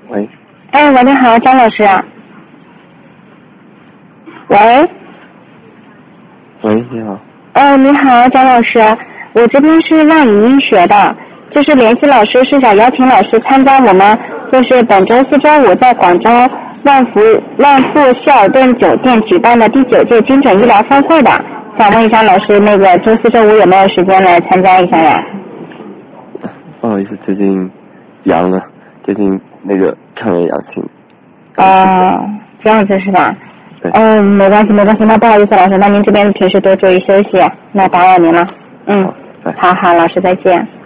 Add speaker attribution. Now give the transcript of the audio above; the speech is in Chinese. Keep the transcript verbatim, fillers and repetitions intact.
Speaker 1: 喂。
Speaker 2: 哎，喂，你好，张老师。喂。
Speaker 1: 喂，你好。
Speaker 2: 哦，你好，张老师，我这边是万语音学的，就是联系老师是想邀请老师参加我们就是本周四周五在广州万福万富希尔顿酒店举办的第九届精准医疗峰会的，想问一下老师，那个周四周五有没有时间来参加一下呀？
Speaker 1: 不好意思，最近阳了，最近那个抗原阳性。
Speaker 2: 哦，这样子是吧？嗯，没关系没关系，那不好意思老师，那您这边平时多注意休息，那打扰您了。嗯，好好，老师再见。